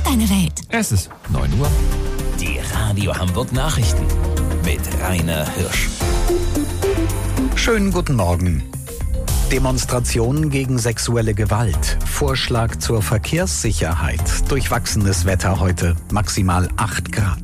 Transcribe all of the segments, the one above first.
deine Welt. Es ist 9 Uhr. Die Radio Hamburg Nachrichten mit Rainer Hirsch. Schönen guten Morgen. Demonstrationen gegen sexuelle Gewalt, Vorschlag zur Verkehrssicherheit, durchwachsenes Wetter heute, maximal 8 Grad.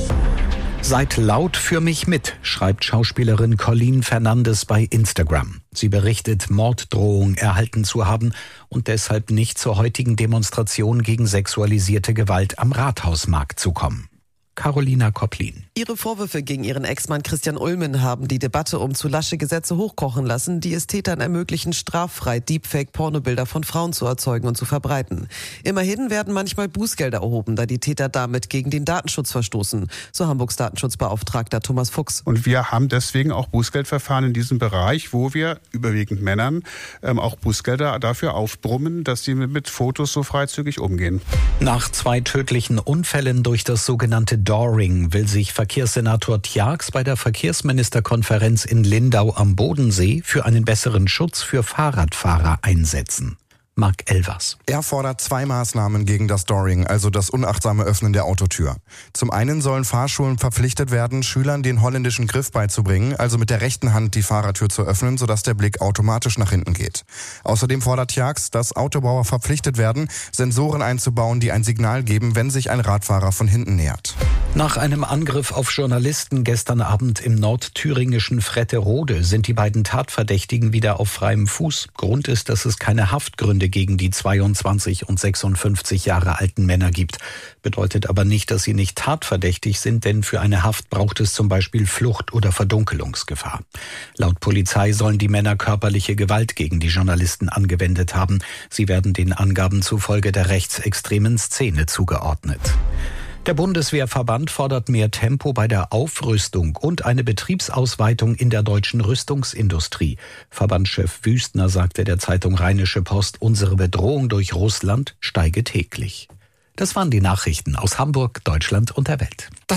Seid laut für mich mit, schreibt Schauspielerin Colleen Fernandes bei Instagram. Sie berichtet, Morddrohung erhalten zu haben und deshalb nicht zur heutigen Demonstration gegen sexualisierte Gewalt am Rathausmarkt zu kommen. Carolina Kopplin. Ihre Vorwürfe gegen ihren Ex-Mann Christian Ulmen haben die Debatte um zu lasche Gesetze hochkochen lassen, die es Tätern ermöglichen, straffrei Deepfake-Pornobilder von Frauen zu erzeugen und zu verbreiten. Immerhin werden manchmal Bußgelder erhoben, da die Täter damit gegen den Datenschutz verstoßen, so Hamburgs Datenschutzbeauftragter Thomas Fuchs. Und wir haben deswegen auch Bußgeldverfahren in diesem Bereich, wo wir überwiegend Männern auch Bußgelder dafür aufbrummen, dass sie mit Fotos so freizügig umgehen. Nach 2 tödlichen Unfällen durch das sogenannte Doring will sich Verkehrssenator Tjax bei der Verkehrsministerkonferenz in Lindau am Bodensee für einen besseren Schutz für Fahrradfahrer einsetzen. Marc Elvers. Er fordert 2 Maßnahmen gegen das Doring, also das unachtsame Öffnen der Autotür. Zum einen sollen Fahrschulen verpflichtet werden, Schülern den holländischen Griff beizubringen, also mit der rechten Hand die Fahrertür zu öffnen, sodass der Blick automatisch nach hinten geht. Außerdem fordert Tjax, dass Autobauer verpflichtet werden, Sensoren einzubauen, die ein Signal geben, wenn sich ein Radfahrer von hinten nähert. Nach einem Angriff auf Journalisten gestern Abend im nordthüringischen Fretterode sind die beiden Tatverdächtigen wieder auf freiem Fuß. Grund ist, dass es keine Haftgründe gegen die 22 und 56 Jahre alten Männer gibt. Bedeutet aber nicht, dass sie nicht tatverdächtig sind, denn für eine Haft braucht es zum Beispiel Flucht- oder Verdunkelungsgefahr. Laut Polizei sollen die Männer körperliche Gewalt gegen die Journalisten angewendet haben. Sie werden den Angaben zufolge der rechtsextremen Szene zugeordnet. Der Bundeswehrverband fordert mehr Tempo bei der Aufrüstung und eine Betriebsausweitung in der deutschen Rüstungsindustrie. Verbandschef Wüstner sagte der Zeitung Rheinische Post, unsere Bedrohung durch Russland steige täglich. Das waren die Nachrichten aus Hamburg, Deutschland und der Welt.